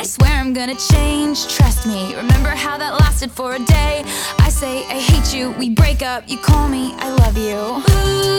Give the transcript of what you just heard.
swear I'm gonna change, trust me. Remember how that lasted for a day? I say I hate you, we break up, you call me I love you. Ooh,